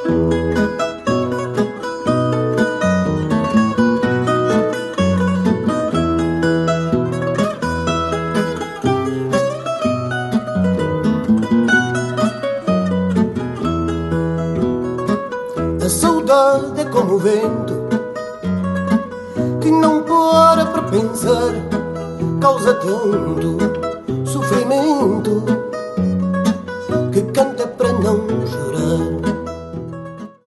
A saudade é como o vento que não para para pensar, causa tanto sofrimento que canta para não chorar.